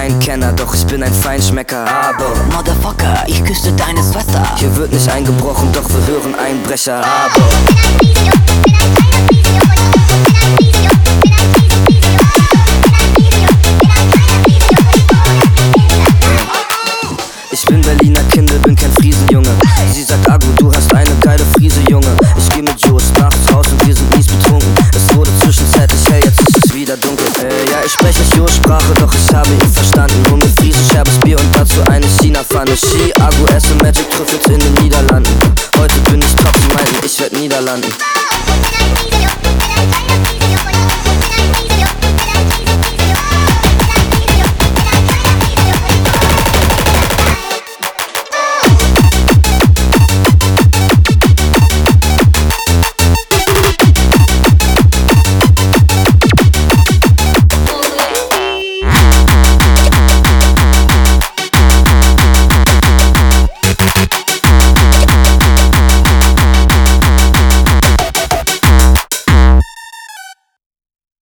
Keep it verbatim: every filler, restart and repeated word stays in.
kein Kenner, doch ich bin ein Feinschmecker. Aber Motherfucker, ich küsste deine Schwester. hier wird nicht eingebrochen, doch wir hören Einbrecher. Aber ich bin Berliner Kindel, bin kein Friesenjunge. Sie sagt, Agu, du hast eine geile Friese, Junge. Ich geh mit Joes nachts raus und wir sind mies betrunken. Es wurde zwischenzeitlich hell, jetzt ist es wieder dunkel. Äh, ja, ich spreche nicht Joes Sprache, doch ich habe ihn verstanden. Hol mir Friese, scherbes Bier und dazu eine China-Pfanne. Ski, Agu, esse Magic Trüffels in den Niederlanden. Heute bin ich top, sie meinten, ich werd Niederlanden.